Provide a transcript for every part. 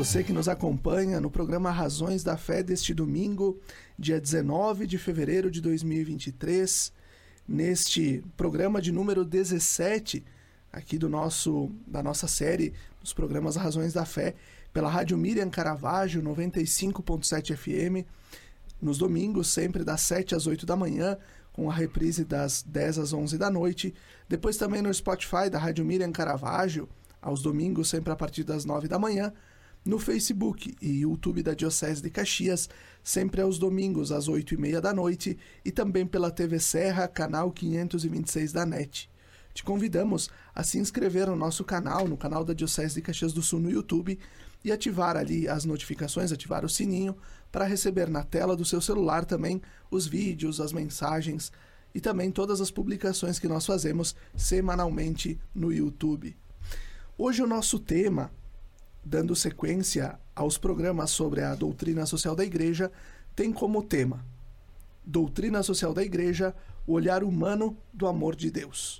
você que nos acompanha no programa Razões da Fé deste domingo, dia 19 de fevereiro de 2023, neste programa de número 17, aqui da nossa série dos programas Razões da Fé, pela Rádio Miriam Caravaggio, 95.7 FM, nos domingos, sempre das 7 às 8 da manhã, com a reprise das 10 às 11 da noite, depois também no Spotify da Rádio Miriam Caravaggio, aos domingos, sempre a partir das 9 da manhã, no Facebook e YouTube da Diocese de Caxias, sempre aos domingos, às 8h30 da noite, e também pela TV Serra, canal 526 da NET. Te convidamos a se inscrever no nosso canal, no canal da Diocese de Caxias do Sul no YouTube, e ativar ali as notificações, ativar o sininho, para receber na tela do seu celular também os vídeos, as mensagens e também todas as publicações que nós fazemos semanalmente no YouTube. Hoje o nosso tema, dando sequência aos programas sobre a doutrina social da Igreja, tem como tema Doutrina Social da Igreja, o olhar humano do amor de Deus.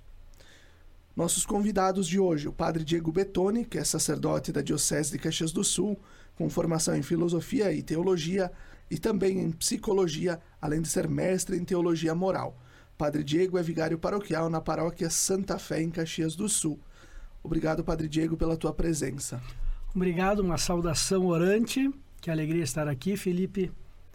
Nossos convidados de hoje, o Padre Diego Bettoni, que é sacerdote da Diocese de Caxias do Sul, com formação em filosofia e teologia e também em psicologia, além de ser mestre em teologia moral. Padre Diego é vigário paroquial na paróquia Santa Fé, em Caxias do Sul. Obrigado, Padre Diego, pela tua presença. Obrigado, uma saudação orante, que alegria estar aqui, Felipe,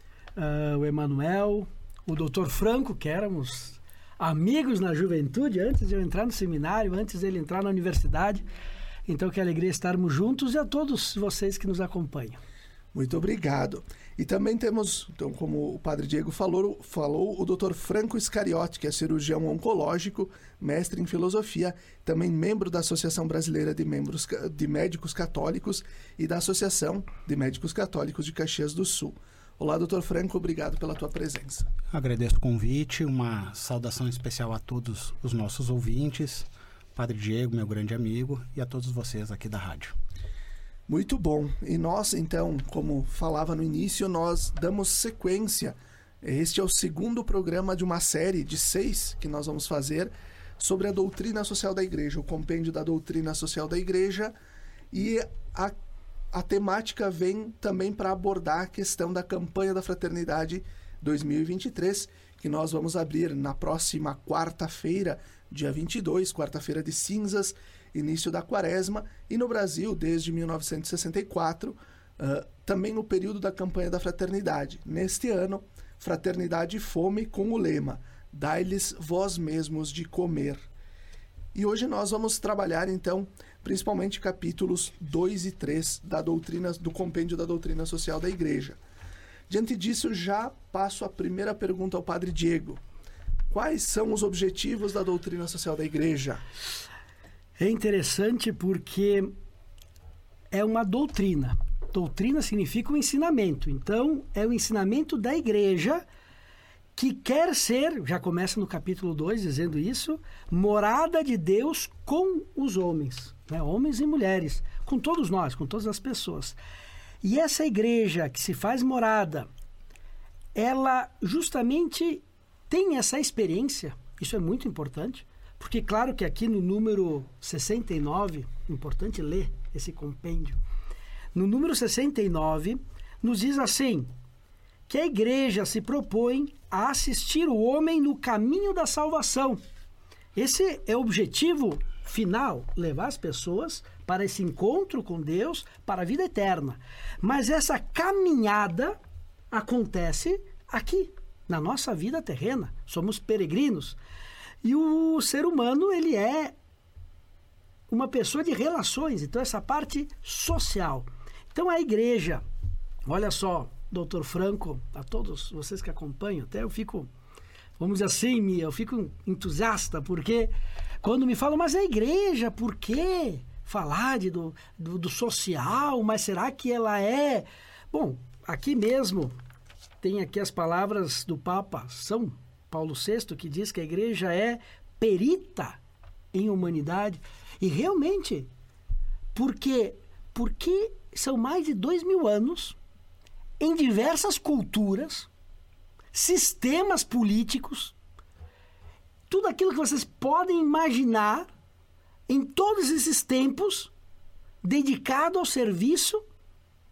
o Emanuel, o Dr. Franco, que éramos amigos na juventude, antes de eu entrar no seminário, antes dele entrar na universidade. Então, que alegria estarmos juntos, e a todos vocês que nos acompanham. Muito obrigado. E também temos, então, como o Padre Diego falou o Dr. Franco Iscariote, que é cirurgião oncológico, mestre em filosofia, também membro da Associação Brasileira de Médicos Católicos e da Associação de Médicos Católicos de Caxias do Sul. Olá, Dr. Franco, obrigado pela tua presença. Agradeço o convite, uma saudação especial a todos os nossos ouvintes, Padre Diego, meu grande amigo, e a todos vocês aqui da rádio. Muito bom. E nós, então, como falava no início, nós damos sequência. Este é o segundo programa de uma série de 6 que nós vamos fazer sobre a doutrina social da Igreja, o compêndio da doutrina social da Igreja, e a temática vem também para abordar a questão da campanha da Fraternidade 2023, que nós vamos abrir na próxima quarta-feira, dia 22, quarta-feira de cinzas, início da quaresma, e no Brasil, desde 1964, também no período da campanha da Fraternidade. Neste ano, Fraternidade e Fome, com o lema Dai-lhes vós mesmos de comer. E hoje nós vamos trabalhar, então, principalmente capítulos 2 e 3 do compêndio da doutrina social da Igreja. Diante disso, já passo a primeira pergunta ao Padre Diego. Quais são os objetivos da doutrina social da Igreja? É interessante porque é uma doutrina. Doutrina significa um ensinamento. Então, é o ensinamento da Igreja que quer ser, já começa no capítulo 2 dizendo isso, morada de Deus com os homens, né? Homens e mulheres, com todos nós, com todas as pessoas. E essa Igreja que se faz morada, ela justamente tem essa experiência, isso é muito importante, porque claro que aqui no número 69, importante ler esse compêndio, no número 69 nos diz assim, que a Igreja se propõe a assistir o homem no caminho da salvação. Esse é o objetivo final, levar as pessoas para esse encontro com Deus, para a vida eterna. Mas essa caminhada acontece aqui, na nossa vida terrena. Somos peregrinos. E o ser humano, ele é uma pessoa de relações, então essa parte social. Então a Igreja, olha só, Dr. Franco, a todos vocês que acompanham, até eu fico, vamos dizer assim, eu fico entusiasta, porque quando me falam, mas a Igreja, por quê? Falar do social, mas será que ela é... Bom, aqui mesmo tem aqui as palavras do Papa São Paulo VI, que diz que a Igreja é perita em humanidade. E realmente, porque são mais de 2000 anos em diversas culturas, sistemas políticos, tudo aquilo que vocês podem imaginar em todos esses tempos dedicado ao serviço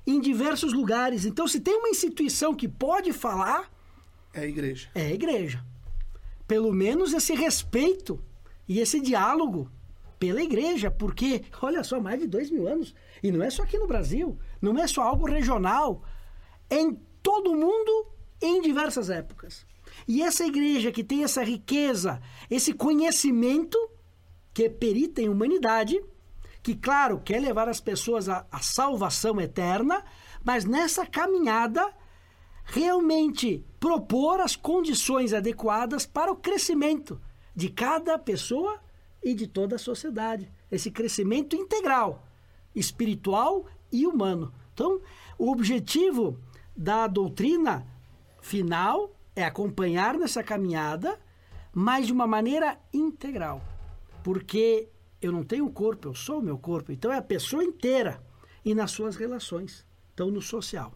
em diversos lugares. Então, se tem uma instituição que pode falar... É a igreja. É a igreja. Pelo menos esse respeito e esse diálogo pela igreja, porque, olha só, mais de 2.000 anos. E não é só aqui no Brasil, não é só algo regional. É em todo o mundo, em diversas épocas. E essa igreja que tem essa riqueza, esse conhecimento, que é perita em humanidade, que, claro, quer levar as pessoas à salvação eterna, mas nessa caminhada, realmente propor as condições adequadas para o crescimento de cada pessoa e de toda a sociedade. Esse crescimento integral, espiritual e humano. Então, o objetivo da doutrina final é acompanhar nessa caminhada, mas de uma maneira integral. Porque eu não tenho corpo, eu sou o meu corpo. Então, é a pessoa inteira e nas suas relações. Então, no social.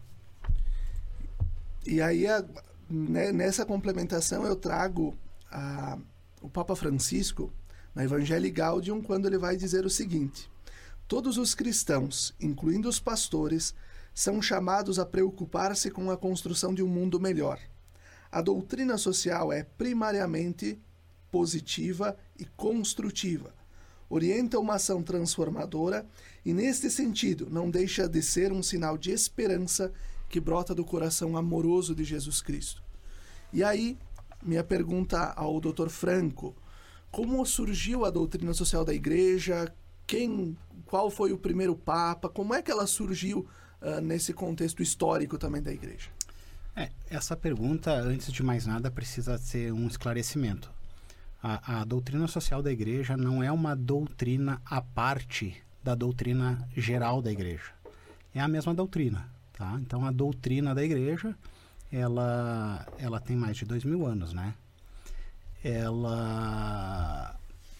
E aí, nessa complementação, eu trago o Papa Francisco, na Evangelii Gaudium, quando ele vai dizer o seguinte: todos os cristãos, incluindo os pastores, são chamados a preocupar-se com a construção de um mundo melhor. A doutrina social é primariamente positiva e construtiva. Orienta uma ação transformadora e, neste sentido, não deixa de ser um sinal de esperança que brota do coração amoroso de Jesus Cristo. E aí, minha pergunta ao Dr. Franco: como surgiu a doutrina social da Igreja? Qual foi o primeiro Papa? Como é que ela surgiu nesse contexto histórico também da Igreja? Essa pergunta, antes de mais nada, precisa ser um esclarecimento. A doutrina social da Igreja não é uma doutrina à parte da doutrina geral da Igreja. É a mesma doutrina, tá? Então, a doutrina da Igreja, ela tem mais de 2.000 anos, né? Ela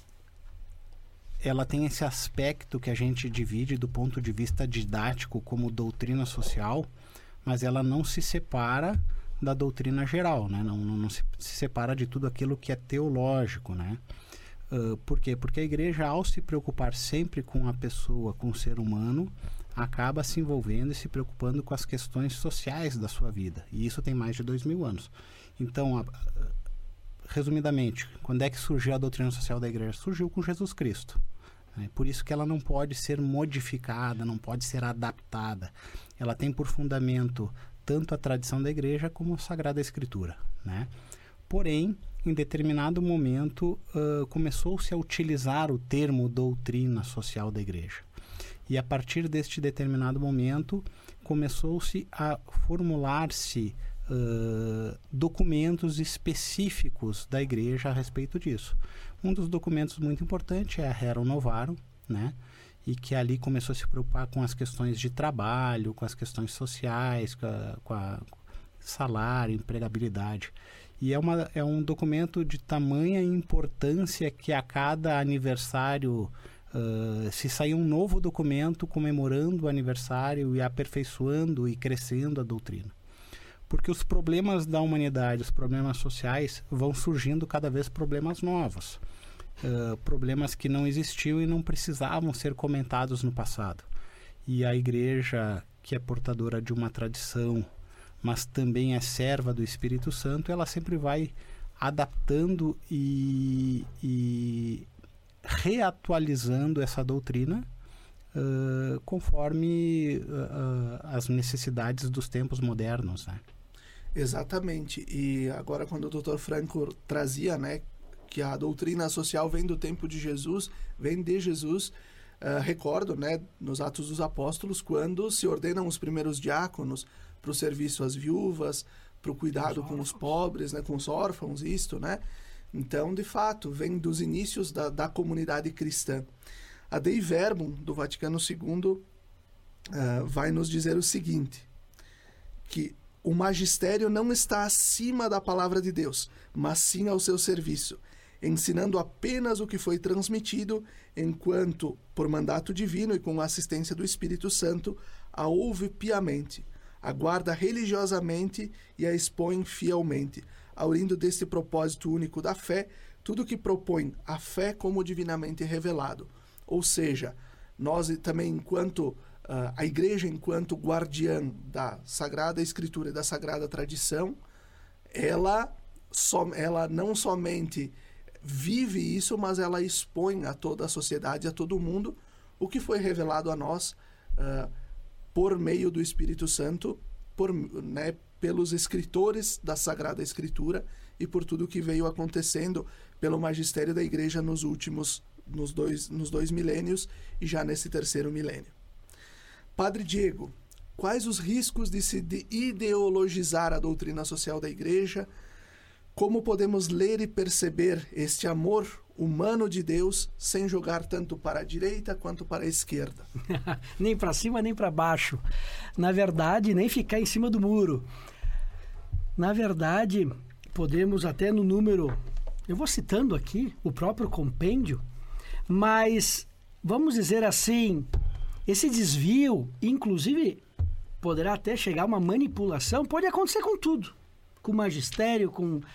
tem esse aspecto que a gente divide do ponto de vista didático como doutrina social, mas ela não se separa da doutrina geral, né? Não se separa de tudo aquilo que é teológico, né? Por quê? Porque a Igreja, ao se preocupar sempre com a pessoa, com o ser humano, acaba se envolvendo e se preocupando com as questões sociais da sua vida. E isso tem mais de 2.000 anos. Então, resumidamente, quando é que surgiu a doutrina social da Igreja? Surgiu com Jesus Cristo. Por isso que ela não pode ser modificada, não pode ser adaptada. Ela tem por fundamento tanto a tradição da Igreja como a Sagrada Escritura, né? Porém, em determinado momento, começou-se a utilizar o termo doutrina social da Igreja. E a partir deste determinado momento, começou-se a formular-se documentos específicos da Igreja a respeito disso. Um dos documentos muito importantes é a Rerum Novarum, né? E que ali começou a se preocupar com as questões de trabalho, com as questões sociais, com a salário, empregabilidade. E é um documento de tamanha importância que a cada aniversário se sair um novo documento comemorando o aniversário e aperfeiçoando e crescendo a doutrina. Porque os problemas da humanidade, os problemas sociais, vão surgindo cada vez problemas novos. Problemas que não existiam e não precisavam ser comentados no passado. E a Igreja, que é portadora de uma tradição, mas também é serva do Espírito Santo, ela sempre vai adaptando e reatualizando essa doutrina conforme as necessidades dos tempos modernos, né? Exatamente. E agora, quando o Dr. Franco trazia, né, que a doutrina social vem do tempo de Jesus, vem de Jesus, recordo, né, nos Atos dos Apóstolos, quando se ordenam os primeiros diáconos para o serviço às viúvas, para o cuidado com os pobres, né, com os órfãos, isto, né? Então, de fato, vem dos inícios da comunidade cristã. A Dei Verbum, do Vaticano II, vai nos dizer o seguinte, que o magistério não está acima da palavra de Deus, mas sim ao seu serviço, ensinando apenas o que foi transmitido, enquanto, por mandato divino e com a assistência do Espírito Santo, a ouve piamente, aguarda religiosamente e a expõe fielmente, aurindo deste propósito único da fé, tudo que propõe a fé como divinamente revelado. Ou seja, nós também, enquanto a Igreja, enquanto guardiã da Sagrada Escritura e da Sagrada Tradição, ela não somente vive isso, mas ela expõe a toda a sociedade, a todo mundo, o que foi revelado a nós por meio do Espírito Santo, pelos escritores da Sagrada Escritura e por tudo que veio acontecendo pelo magistério da Igreja nos dois milênios e já nesse terceiro milênio. Padre Diego, quais os riscos de se ideologizar a doutrina social da Igreja? Como podemos ler e perceber este amor humano de Deus sem jogar tanto para a direita quanto para a esquerda? Nem para cima, nem para baixo. Na verdade, nem ficar em cima do muro. Na verdade, podemos até no número... Eu vou citando aqui o próprio compêndio, mas vamos dizer assim, esse desvio, inclusive, poderá até chegar a uma manipulação, pode acontecer com tudo. Com o magistério,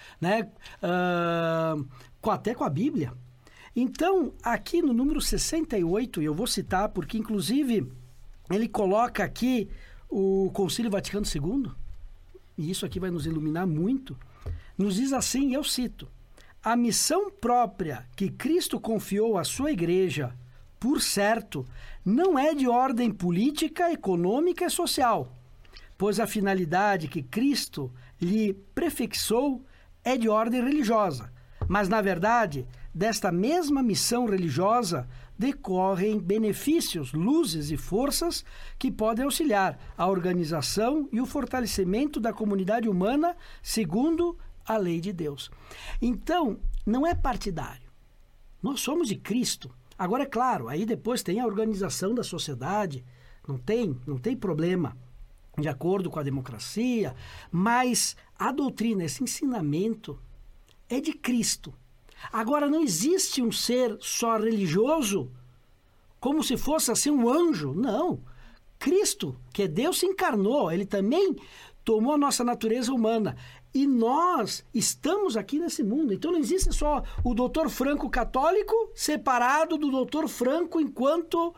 até com a Bíblia. Então, aqui no número 68, e eu vou citar porque, inclusive, ele coloca aqui o Concílio Vaticano II, e isso aqui vai nos iluminar muito, nos diz assim, e eu cito: a missão própria que Cristo confiou à sua Igreja, por certo, não é de ordem política, econômica e social, pois a finalidade que Cristo lhe prefixou é de ordem religiosa. Mas, na verdade, desta mesma missão religiosa decorrem benefícios, luzes e forças que podem auxiliar a organização e o fortalecimento da comunidade humana segundo a lei de Deus. Então, não é partidário. Nós somos de Cristo. Agora, é claro, aí depois tem a organização da sociedade, não tem problema, de acordo com a democracia, mas a doutrina, esse ensinamento, é de Cristo. Agora, não existe um ser só religioso, como se fosse assim um anjo. Não. Cristo, que é Deus, se encarnou. Ele também tomou a nossa natureza humana. E nós estamos aqui nesse mundo. Então não existe só o doutor Franco católico separado do doutor Franco enquanto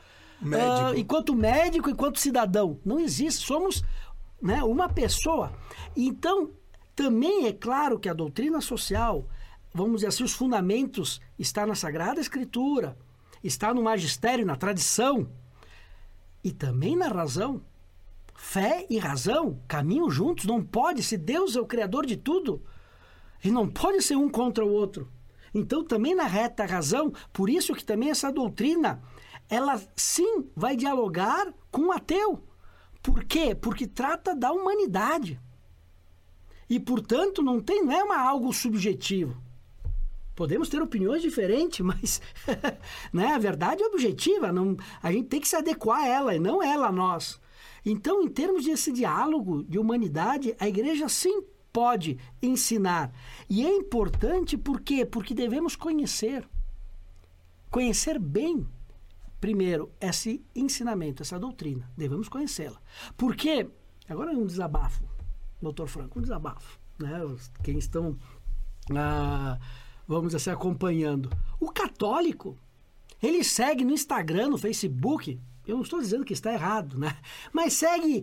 médico, enquanto cidadão. Não existe. Somos uma pessoa. Então, também é claro que a doutrina social, vamos dizer assim, os fundamentos está na Sagrada Escritura, está no magistério, na tradição e também na razão. Fé e razão caminham juntos, não pode, se Deus é o criador de tudo, e não pode ser um contra o outro. Então, também na reta razão, por isso que também essa doutrina, ela sim vai dialogar com o ateu. Por quê? Porque trata da humanidade. E, portanto, não é algo subjetivo. Podemos ter opiniões diferentes, mas a verdade é objetiva. A gente tem que se adequar a ela e não ela a nós. Então, em termos desse diálogo de humanidade, a Igreja sim pode ensinar. E é importante por quê? Porque devemos conhecer. Conhecer bem, primeiro, esse ensinamento, essa doutrina. Devemos conhecê-la. Porque, agora é um desabafo, doutor Franco, um desabafo. Quem estão, vamos dizer assim, acompanhando. O católico, ele segue no Instagram, no Facebook... Eu não estou dizendo que está errado, mas segue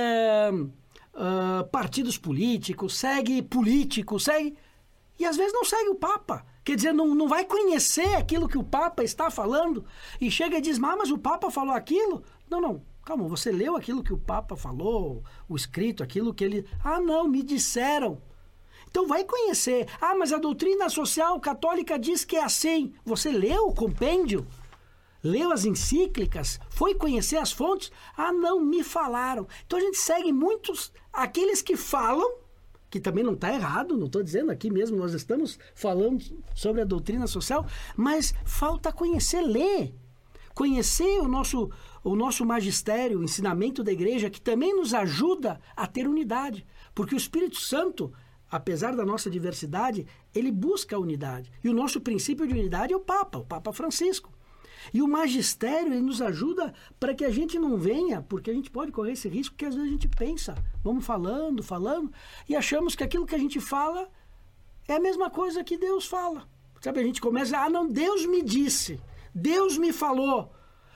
partidos políticos, segue... E às vezes não segue o Papa. Quer dizer, não vai conhecer aquilo que o Papa está falando. E chega e diz, mas o Papa falou aquilo? Não, calma, você leu aquilo que o Papa falou, o escrito, aquilo que ele... não, me disseram. Então vai conhecer. Mas a doutrina social católica diz que é assim. Você leu o compêndio? Leu as encíclicas, foi conhecer as fontes, não, me falaram. Então a gente segue muitos, aqueles que falam, que também não está errado, não estou dizendo aqui mesmo, nós estamos falando sobre a doutrina social, mas falta conhecer, ler. Conhecer o nosso magistério, o ensinamento da Igreja, que também nos ajuda a ter unidade. Porque o Espírito Santo, apesar da nossa diversidade, ele busca a unidade. E o nosso princípio de unidade é o Papa Francisco. E o magistério, ele nos ajuda para que a gente não venha, porque a gente pode correr esse risco, que às vezes a gente pensa, vamos falando, e achamos que aquilo que a gente fala é a mesma coisa que Deus fala. Sabe, a gente começa, não, Deus me disse, Deus me falou.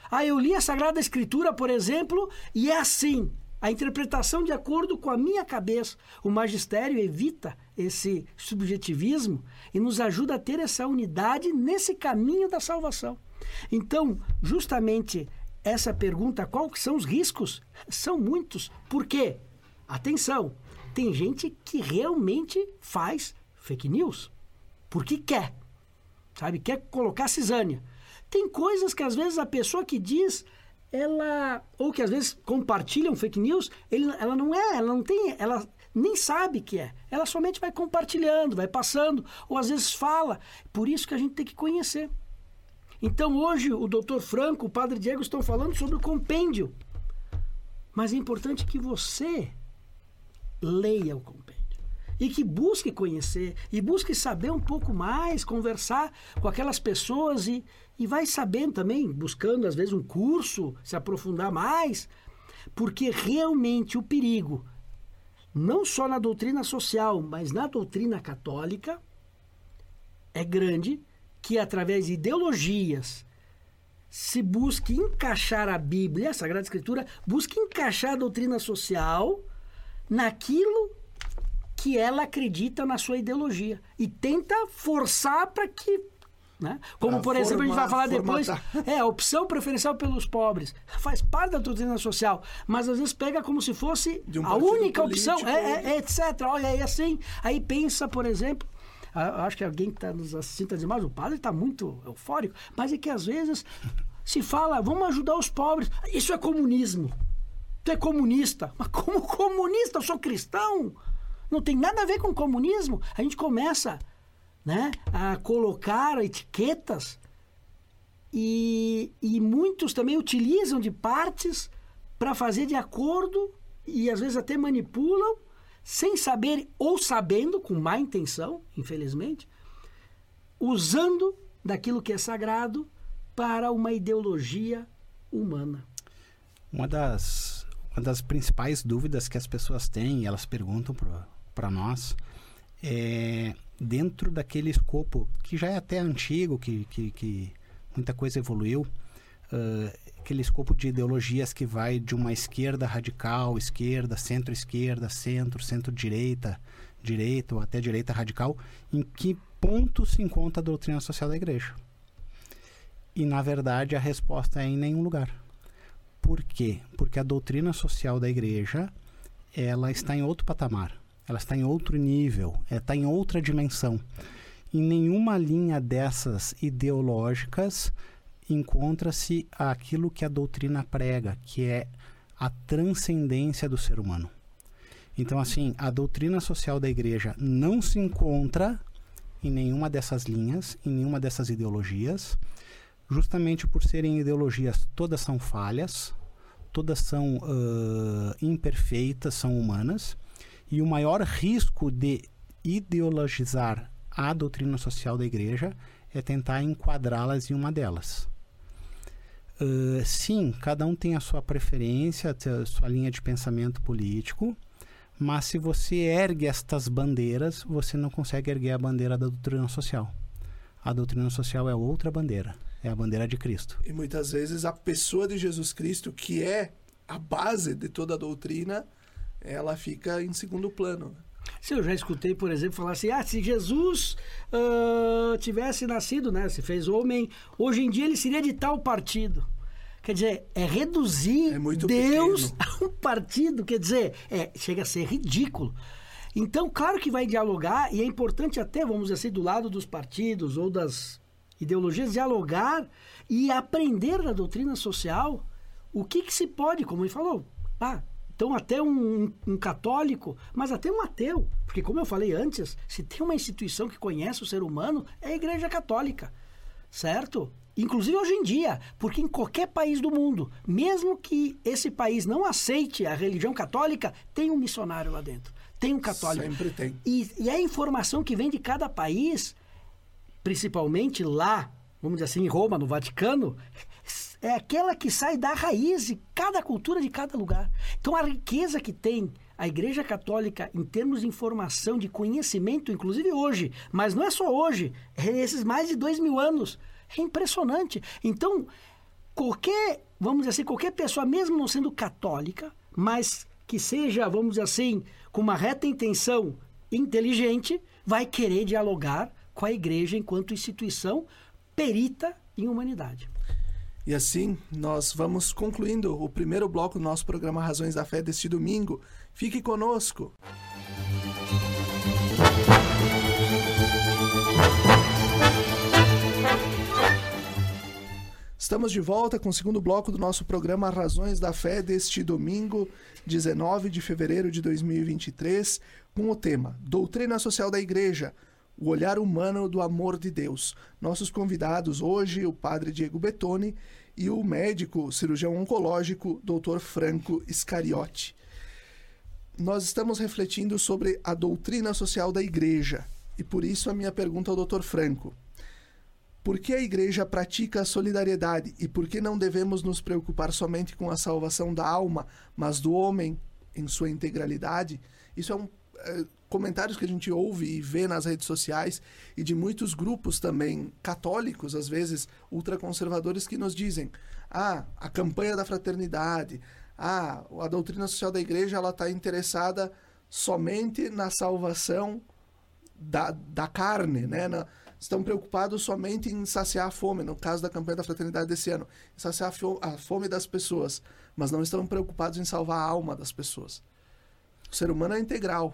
Eu li a Sagrada Escritura, por exemplo, e é assim. A interpretação de acordo com a minha cabeça. O magistério evita esse subjetivismo e nos ajuda a ter essa unidade nesse caminho da salvação. Então, justamente essa pergunta, quais são os riscos? São muitos. Por quê? Atenção, tem gente que realmente faz fake news porque quer, sabe? Quer colocar cisânia. Tem coisas que às vezes a pessoa que diz, ou que às vezes compartilha um fake news, ela nem sabe que é. Ela somente vai compartilhando, vai passando, ou às vezes fala. Por isso que a gente tem que conhecer. Então hoje o Dr. Franco, o Padre Diego estão falando sobre o compêndio. Mas é importante que você leia o compêndio. E que busque conhecer, e busque saber um pouco mais, conversar com aquelas pessoas e vai sabendo também, buscando às vezes um curso, se aprofundar mais, porque realmente o perigo, não só na doutrina social, mas na doutrina católica, é grande, que através de ideologias se busque encaixar a Bíblia, a Sagrada Escritura, busque encaixar a doutrina social naquilo que ela acredita na sua ideologia e tenta forçar para que, né? Como por exemplo a gente vai falar depois, a opção preferencial pelos pobres faz parte da doutrina social, mas às vezes pega como se fosse a única opção, etc. Olha aí assim, aí pensa, por exemplo, acho que alguém que está nos assistindo está dizendo, mas o padre está muito eufórico, mas é que às vezes se fala, vamos ajudar os pobres, isso é comunismo, tu é comunista, mas como comunista? Eu sou cristão. Não tem nada a ver com comunismo. A gente começa, né, a colocar etiquetas e muitos também utilizam de partes para fazer de acordo e às vezes até manipulam sem saber ou sabendo, com má intenção, infelizmente, usando daquilo que é sagrado para uma ideologia humana. Uma das principais dúvidas que as pessoas têm, e elas perguntam para nós, é dentro daquele escopo que já é até antigo, que muita coisa evoluiu, aquele escopo de ideologias que vai de uma esquerda radical, esquerda, centro-esquerda, centro-direita, direita ou até direita radical, em que ponto se encontra a doutrina social da igreja? E, na verdade, a resposta é em nenhum lugar. Por quê? Porque a doutrina social da igreja, ela está em outro patamar, ela está em outro nível, ela está em outra dimensão. Em nenhuma linha dessas ideológicas encontra-se aquilo que a doutrina prega, que é a transcendência do ser humano. Então, assim, a doutrina social da igreja não se encontra em nenhuma dessas linhas, em nenhuma dessas ideologias, justamente por serem ideologias, todas são falhas, todas são imperfeitas, são humanas, e o maior risco de ideologizar a doutrina social da igreja é tentar enquadrá-las em uma delas. Sim, cada um tem a sua preferência, a sua linha de pensamento político, mas se você ergue estas bandeiras, você não consegue erguer a bandeira da doutrina social. A doutrina social é outra bandeira, é a bandeira de Cristo. E muitas vezes a pessoa de Jesus Cristo, que é a base de toda a doutrina, ela fica em segundo plano. Se eu já escutei, por exemplo, falar assim, se Jesus tivesse nascido, né, se fez homem, hoje em dia ele seria de tal partido. Quer dizer, é reduzir Deus a um partido, quer dizer, chega a ser ridículo. Então, claro que vai dialogar, e é importante até, vamos dizer assim, do lado dos partidos ou das ideologias, dialogar e aprender da doutrina social o que se pode, como ele falou, então até um católico, mas até um ateu, porque como eu falei antes, se tem uma instituição que conhece o ser humano, é a Igreja Católica, certo? Inclusive hoje em dia, porque em qualquer país do mundo, mesmo que esse país não aceite a religião católica, tem um missionário lá dentro, tem um católico. Sempre tem. E a informação que vem de cada país, principalmente lá, vamos dizer assim, em Roma, no Vaticano, é aquela que sai da raiz de cada cultura de cada lugar. Então a riqueza que tem a Igreja Católica em termos de informação, de conhecimento, inclusive hoje, mas não é só hoje, é esses mais de 2000 anos, é impressionante. Então, qualquer, vamos dizer assim, qualquer pessoa, mesmo não sendo católica, mas que seja, vamos dizer assim, com uma reta intenção inteligente, vai querer dialogar com a igreja enquanto instituição perita em humanidade. E assim, nós vamos concluindo o primeiro bloco do nosso programa Razões da Fé deste domingo. Fique conosco! Estamos de volta com o segundo bloco do nosso programa Razões da Fé deste domingo, 19 de fevereiro de 2023, com o tema Doutrina Social da Igreja, o olhar humano do amor de Deus. Nossos convidados hoje, o padre Diego Bettoni e o médico cirurgião oncológico, Dr. Franco Scariotti. Nós estamos refletindo sobre a doutrina social da Igreja e por isso a minha pergunta ao Dr. Franco. Por que a Igreja pratica a solidariedade e por que não devemos nos preocupar somente com a salvação da alma, mas do homem em sua integralidade? Isso é comentários que a gente ouve e vê nas redes sociais e de muitos grupos também católicos, às vezes ultraconservadores, que nos dizem a campanha da fraternidade, a doutrina social da Igreja ela está interessada somente na salvação da carne, né? Estão preocupados somente em saciar a fome, no caso da campanha da fraternidade desse ano, em saciar a fome das pessoas, mas não estão preocupados em salvar a alma das pessoas. O ser humano é integral.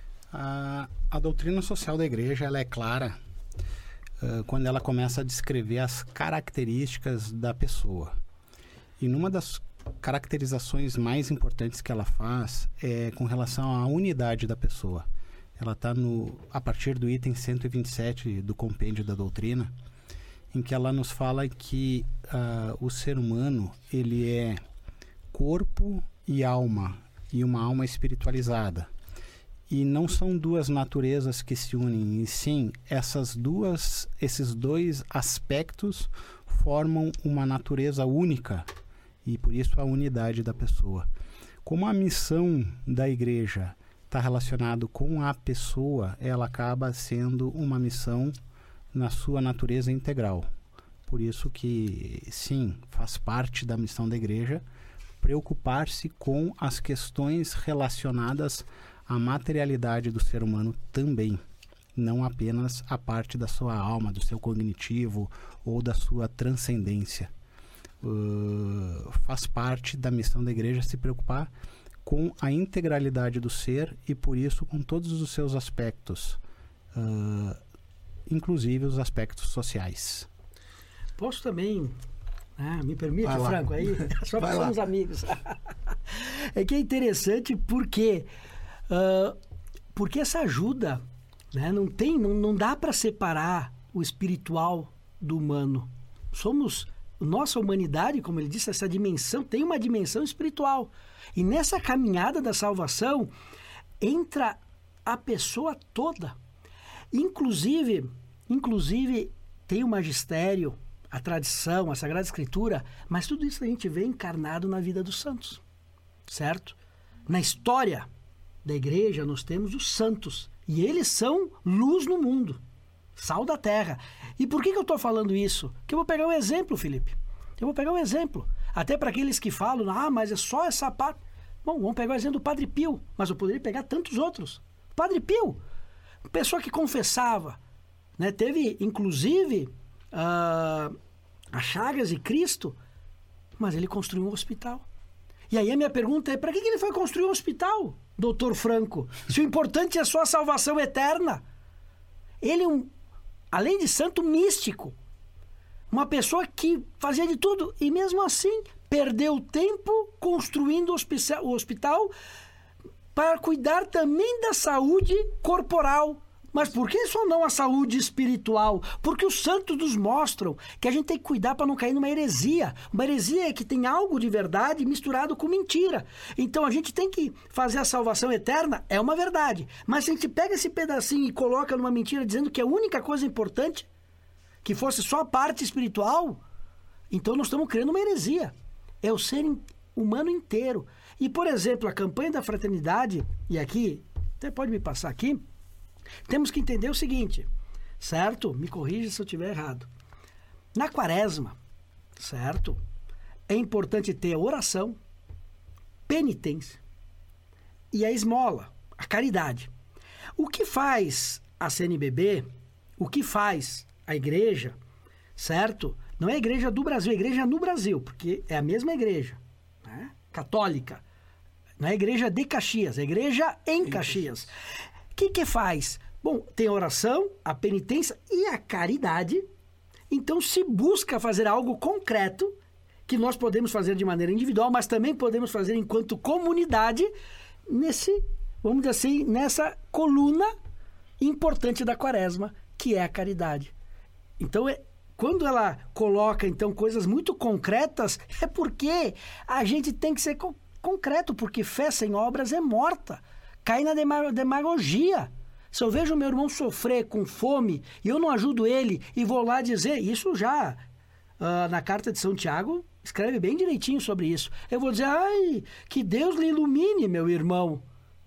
A doutrina social da Igreja ela é clara quando ela começa a descrever as características da pessoa. E numa das caracterizações mais importantes que ela faz é com relação à unidade da pessoa. Ela está a partir do item 127 do compêndio da doutrina, em que ela nos fala que o ser humano ele é corpo e alma, e uma alma espiritualizada. E não são duas naturezas que se unem, e sim, esses dois aspectos formam uma natureza única, e por isso a unidade da pessoa. Como a missão da Igreja está relacionado com a pessoa, ela acaba sendo uma missão na sua natureza integral. Por isso que, sim, faz parte da missão da Igreja preocupar-se com as questões relacionadas à materialidade do ser humano também, não apenas a parte da sua alma, do seu cognitivo ou da sua transcendência. Faz parte da missão da Igreja se preocupar com a integralidade do ser e, por isso, com todos os seus aspectos, inclusive os aspectos sociais. Posso também... me permite, Franco? Aí, só porque somos amigos. É que é interessante porque essa ajuda, né? Não dá para separar o espiritual do humano. Nossa humanidade, como ele disse, essa dimensão, tem uma dimensão espiritual. E nessa caminhada da salvação, entra a pessoa toda. Inclusive tem o magistério, a tradição, a Sagrada Escritura, mas tudo isso a gente vê encarnado na vida dos santos, certo? Na história da Igreja, nós temos os santos, e eles são luz no mundo, sal da terra. E por que eu estou falando isso? Porque eu vou pegar um exemplo, Felipe. Eu vou pegar um exemplo. Até para aqueles que falam, mas é só essa parte. Bom, vamos pegar o exemplo do Padre Pio, mas eu poderia pegar tantos outros. Padre Pio, pessoa que confessava, né? Teve, inclusive, as chagas de Cristo, mas ele construiu um hospital. E aí a minha pergunta é, para que ele foi construir um hospital, doutor Franco? Se o importante é só a salvação eterna. Ele é além de santo, místico. Uma pessoa que fazia de tudo e mesmo assim perdeu tempo construindo o hospital para cuidar também da saúde corporal. Mas por que só não a saúde espiritual? Porque os santos nos mostram que a gente tem que cuidar para não cair numa heresia. Uma heresia é que tem algo de verdade misturado com mentira. Então a gente tem que fazer a salvação eterna, é uma verdade. Mas se a gente pega esse pedacinho e coloca numa mentira dizendo que a única coisa importante, que fosse só a parte espiritual, então nós estamos criando uma heresia. É o ser humano inteiro. E, por exemplo, a campanha da fraternidade, e aqui, até pode me passar aqui, temos que entender o seguinte, certo? Me corrija se eu estiver errado. Na quaresma, certo? é importante ter oração, penitência e a esmola, a caridade. O que faz a CNBB, o que faz a igreja, certo? Não é a igreja do Brasil, é a igreja no Brasil, porque é a mesma igreja, né? Católica. Não é a igreja de Caxias, é a igreja em Caxias. O que faz? Bom, tem a oração, a penitência e a caridade. Então se busca fazer algo concreto, que nós podemos fazer de maneira individual, mas também podemos fazer enquanto comunidade, vamos dizer assim, nessa coluna importante da Quaresma, que é a caridade. Então, quando ela coloca, então, coisas muito concretas, é porque a gente tem que ser concreto, porque fé sem obras é morta, cai na demagogia. Se eu vejo meu irmão sofrer com fome e eu não ajudo ele e vou lá dizer, isso já na carta de São Tiago escreve bem direitinho sobre isso. Eu vou dizer, que Deus lhe ilumine, meu irmão.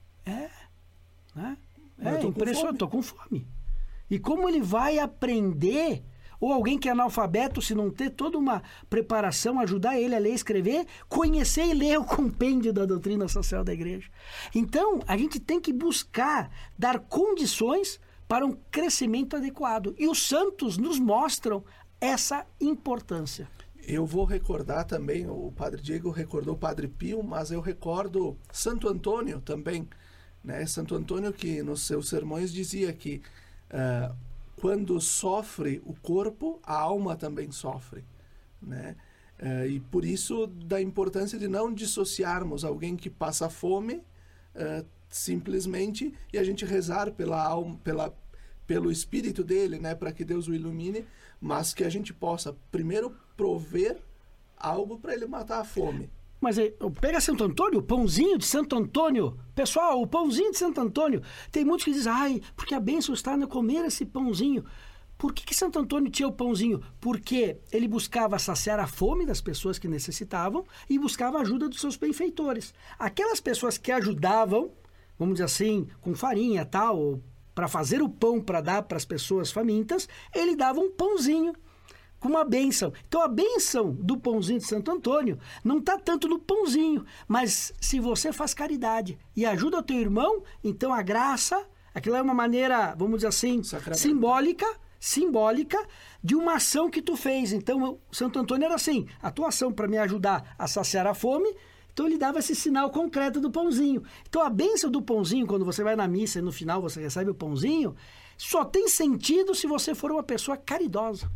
Impressionante, estou com fome. E como ele vai aprender, ou alguém que é analfabeto, se não ter toda uma preparação, ajudar ele a ler e escrever, conhecer e ler o compêndio da doutrina social da igreja. Então, a gente tem que buscar dar condições para um crescimento adequado. E os santos nos mostram essa importância. Eu vou recordar também, o Padre Diego recordou o Padre Pio, mas eu recordo Santo Antônio também, né? Santo Antônio que nos seus sermões dizia que quando sofre o corpo, a alma também sofre, né? E por isso da importância de não dissociarmos alguém que passa fome simplesmente e a gente rezar pela alma, pelo espírito dele, né, para que Deus o ilumine, mas que a gente possa primeiro prover algo para ele matar a fome. Mas pega Santo Antônio, o pãozinho de Santo Antônio. Pessoal, o pãozinho de Santo Antônio. Tem muitos que dizem, porque a bênção está no comer esse pãozinho. Por que Santo Antônio tinha o pãozinho? Porque ele buscava saciar a fome das pessoas que necessitavam e buscava a ajuda dos seus benfeitores. Aquelas pessoas que ajudavam, vamos dizer assim, com farinha e tal, para fazer o pão para dar para as pessoas famintas, ele dava um pãozinho com uma bênção. Então a bênção do pãozinho de Santo Antônio não está tanto no pãozinho, mas se você faz caridade e ajuda o teu irmão, então a graça, aquilo é uma maneira, vamos dizer assim, simbólica de uma ação que tu fez. Então Santo Antônio era assim, a tua ação para me ajudar a saciar a fome, então ele dava esse sinal concreto do pãozinho. Então a bênção do pãozinho, quando você vai na missa e no final você recebe o pãozinho, só tem sentido se você for uma pessoa caridosa.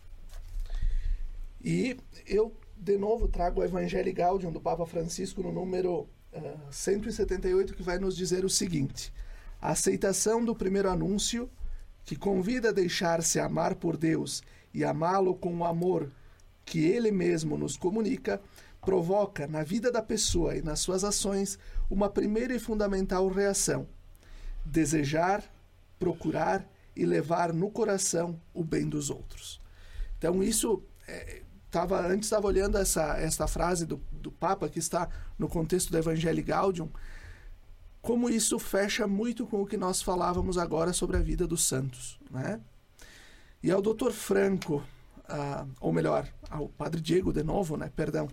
E eu, de novo, trago o Evangelii Gaudium do Papa Francisco no número 178, que vai nos dizer o seguinte: a aceitação do primeiro anúncio, que convida a deixar-se amar por Deus e amá-lo com o amor que Ele mesmo nos comunica, provoca na vida da pessoa e nas suas ações uma primeira e fundamental reação: desejar, procurar e levar no coração o bem dos outros. Então isso... Antes estava olhando esta frase do Papa, que está no contexto do Evangelii Gaudium, como isso fecha muito com o que nós falávamos agora sobre a vida dos santos, né? E ao Dr. Franco, ou melhor, ao Padre Diego de novo, né? Perdão.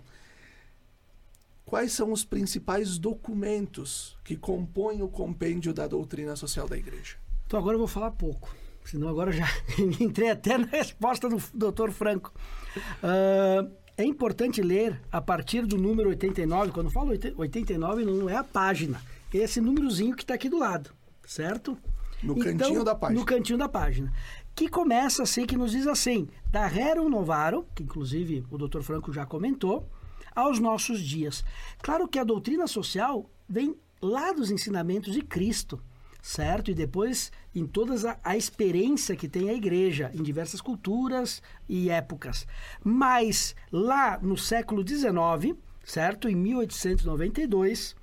Quais são os principais documentos que compõem o compêndio da doutrina social da Igreja? Então agora eu vou falar pouco. Senão agora já entrei até na resposta do Dr. Franco. É importante ler a partir do número 89. Quando eu falo 89, não é a página. É esse númerozinho que está aqui do lado, certo? No cantinho da página. No cantinho da página. Que começa assim, que nos diz assim: da Rerum Novarum, que inclusive o Dr. Franco já comentou, aos nossos dias. Claro que a doutrina social vem lá dos ensinamentos de Cristo, certo? E depois em toda a experiência que tem a igreja, em diversas culturas e épocas. Mas lá no século XIX, certo? Em 1892,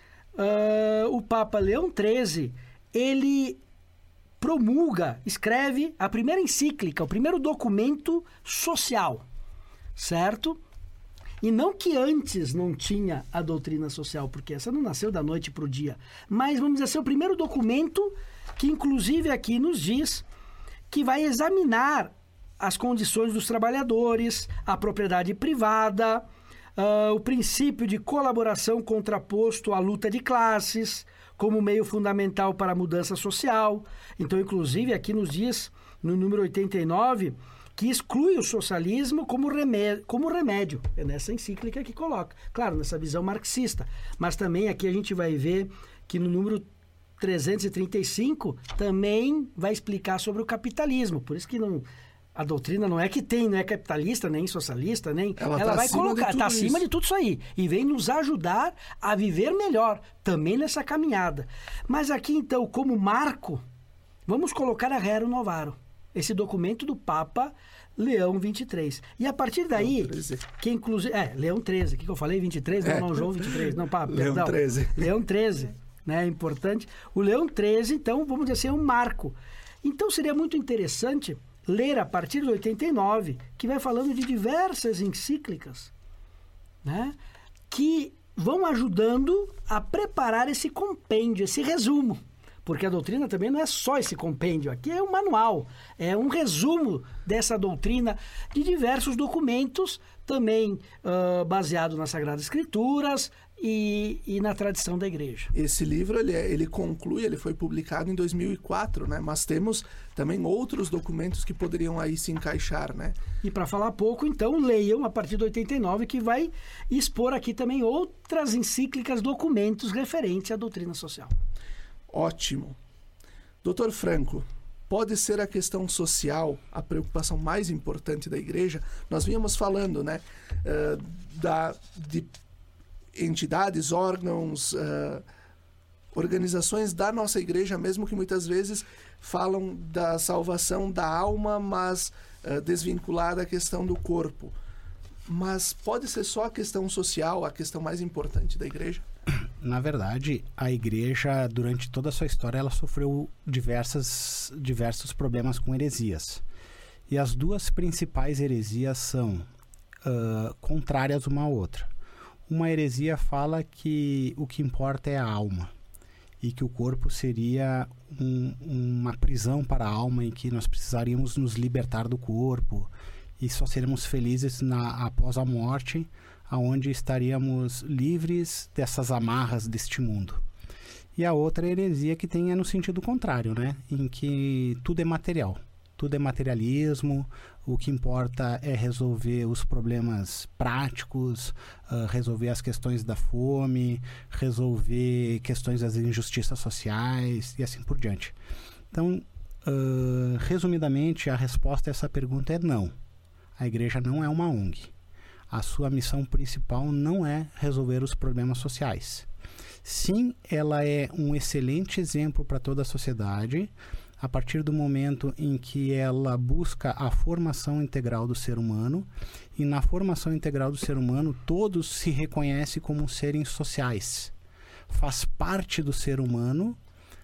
o Papa Leão XIII, ele promulga, escreve a primeira encíclica, o primeiro documento social, certo? E não que antes não tinha a doutrina social, porque essa não nasceu da noite para o dia. Mas, vamos dizer assim, o primeiro documento que, inclusive, aqui nos diz que vai examinar as condições dos trabalhadores, a propriedade privada, o princípio de colaboração contraposto à luta de classes, como meio fundamental para a mudança social. Então, inclusive, aqui nos diz, no número 89, que exclui o socialismo como remédio. É nessa encíclica que coloca. Claro, nessa visão marxista. Mas também aqui a gente vai ver que no número 335 também vai explicar sobre o capitalismo. Por isso que a doutrina não é capitalista, nem socialista, nem... Ela vai colocar, está acima de tudo isso aí. E vem nos ajudar a viver melhor, também nessa caminhada. Mas aqui, então, como marco, vamos colocar a Rerum Novarum, esse documento do Papa Leão 23. E a partir daí, que inclusive... Leão 13, o que eu falei? 23? Não, João 23. Não, Papa, Leão perdão. 13. Leão 13, né? É importante. O Leão 13, então, vamos dizer assim, é um marco. Então, seria muito interessante ler a partir do 89, que vai falando de diversas encíclicas, né, que vão ajudando a preparar esse compêndio, esse resumo. Porque a doutrina também não é só esse compêndio, aqui é um manual, é um resumo dessa doutrina de diversos documentos, também baseado nas Sagradas Escrituras e na tradição da igreja. Esse livro, ele conclui, ele foi publicado em 2004, né? Mas temos também outros documentos que poderiam aí se encaixar, né? E para falar pouco, então, leiam a partir do 89, que vai expor aqui também outras encíclicas, documentos referentes à doutrina social. Ótimo. Doutor Franco, pode ser a questão social a preocupação mais importante da igreja? Nós vínhamos falando, né, de entidades, órgãos, organizações da nossa igreja, mesmo que muitas vezes falam da salvação da alma, mas desvinculada à questão do corpo. Mas pode ser só a questão social a questão mais importante da igreja? Na verdade, a igreja, durante toda a sua história, ela sofreu diversos problemas com heresias. E as duas principais heresias são contrárias uma à outra. Uma heresia fala que o que importa é a alma e que o corpo seria uma prisão para a alma em que nós precisaríamos nos libertar do corpo e só seremos felizes após a morte, aonde estaríamos livres dessas amarras deste mundo. E a outra heresia que tem é no sentido contrário, né? Em que tudo é material, tudo é materialismo, o que importa é resolver os problemas práticos, resolver as questões da fome, resolver questões das injustiças sociais e assim por diante. Então, resumidamente, a resposta a essa pergunta é não. A igreja não é uma ONG. A sua missão principal não é resolver os problemas sociais. Sim, ela é um excelente exemplo para toda a sociedade, a partir do momento em que ela busca a formação integral do ser humano, e na formação integral do ser humano, todos se reconhecem como seres sociais. Faz parte do ser humano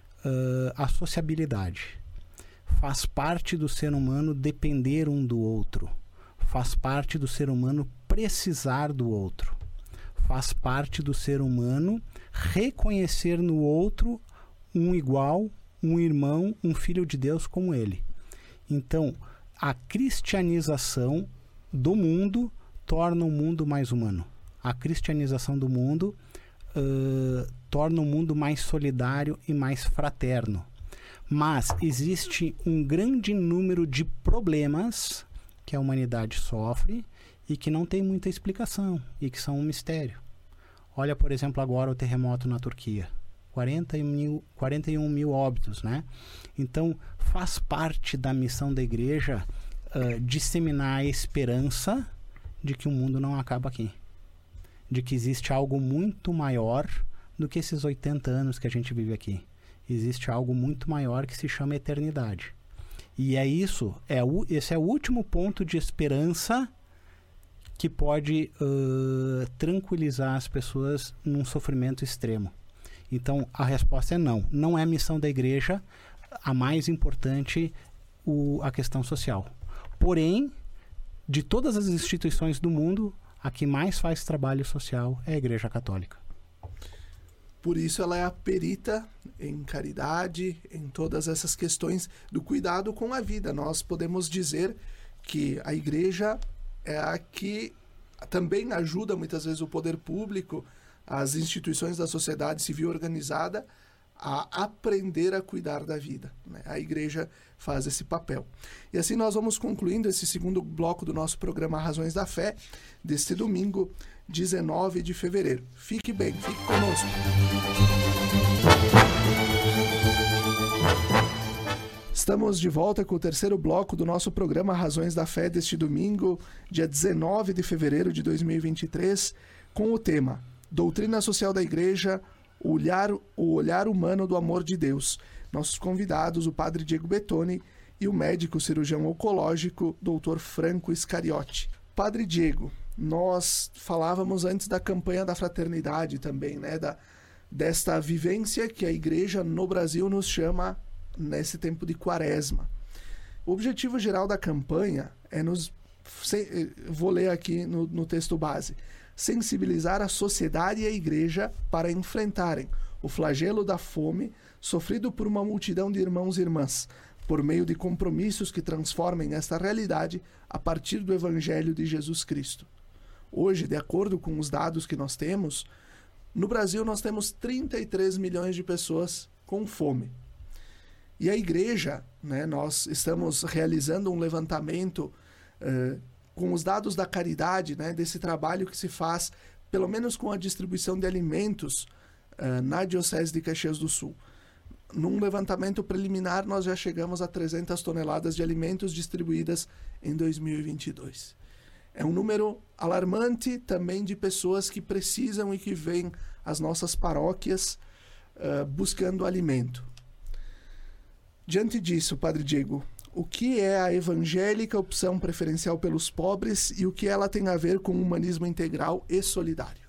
a sociabilidade. Faz parte do ser humano depender um do outro. Faz parte do ser humano precisar do outro. Faz parte do ser humano reconhecer no outro um igual, um irmão, um filho de Deus como ele. Então, a cristianização do mundo torna o mundo mais humano. A cristianização do mundo torna o mundo mais solidário e mais fraterno. Mas existe um grande número de problemas que a humanidade sofre e que não tem muita explicação e que são um mistério. Olha, por exemplo, agora o terremoto na Turquia. 41 mil óbitos, né? Então, faz parte da missão da igreja disseminar a esperança de que o mundo não acaba aqui. De que existe algo muito maior do que esses 80 anos que a gente vive aqui. Existe algo muito maior que se chama eternidade. E é isso, esse é o último ponto de esperança que pode tranquilizar as pessoas num sofrimento extremo. Então, a resposta é não. Não é missão da igreja a mais importante a questão social. Porém, de todas as instituições do mundo, a que mais faz trabalho social é a Igreja Católica. Por isso ela é a perita em caridade, em todas essas questões do cuidado com a vida. Nós podemos dizer que a igreja é a que também ajuda muitas vezes o poder público, as instituições da sociedade civil organizada a aprender a cuidar da vida, né? A igreja faz esse papel. E assim nós vamos concluindo esse segundo bloco do nosso programa Razões da Fé, deste domingo, 19 de fevereiro. Fique bem, fique conosco. Estamos de volta com o terceiro bloco do nosso programa Razões da Fé deste domingo, dia 19 de fevereiro de 2023, com o tema Doutrina Social da Igreja, o olhar humano do amor de Deus. Nossos convidados, o padre Diego Bettoni e o médico cirurgião oncológico, Dr. Franco Iscariotti. Padre Diego, nós falávamos antes da campanha da fraternidade também, né? Desta vivência que a igreja no Brasil nos chama nesse tempo de quaresma. O objetivo geral da campanha é vou ler aqui no texto base, sensibilizar a sociedade e a igreja para enfrentarem o flagelo da fome sofrido por uma multidão de irmãos e irmãs, por meio de compromissos que transformem esta realidade a partir do Evangelho de Jesus Cristo. Hoje, de acordo com os dados que nós temos, no Brasil nós temos 33 milhões de pessoas com fome. E a igreja, né, nós estamos realizando um levantamento com os dados da caridade, né, desse trabalho que se faz, pelo menos com a distribuição de alimentos na Diocese de Caxias do Sul. Num levantamento preliminar, nós já chegamos a 300 toneladas de alimentos distribuídas em 2022. É um número alarmante também de pessoas que precisam e que vêm às nossas paróquias buscando alimento. Diante disso, Padre Diego, o que é a evangélica opção preferencial pelos pobres e o que ela tem a ver com o humanismo integral e solidário?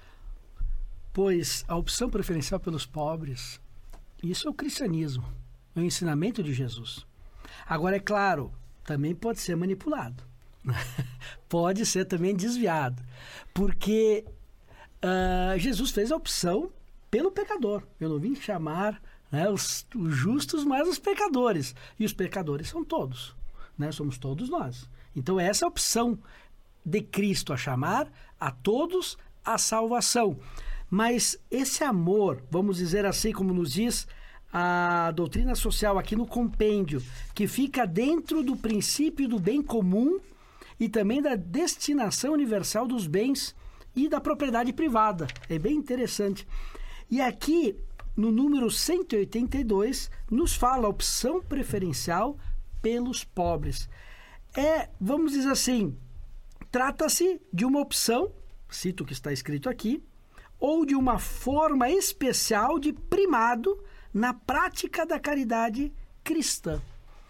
Pois a opção preferencial pelos pobres, isso é o cristianismo, é o ensinamento de Jesus. Agora, é claro, também pode ser manipulado, pode ser também desviado, porque Jesus fez a opção pelo pecador. Eu não vim chamar, né, os justos, mas os pecadores. E os pecadores são todos, né? Somos todos nós. Então essa é a opção de Cristo, a chamar a todos à salvação. Mas esse amor, vamos dizer assim, como nos diz a doutrina social aqui no compêndio, que fica dentro do princípio do bem comum e também da destinação universal dos bens e da propriedade privada. É bem interessante. E aqui, no número 182, nos fala a opção preferencial pelos pobres. Vamos dizer assim, trata-se de uma opção, cito o que está escrito aqui, ou de uma forma especial de primado na prática da caridade cristã.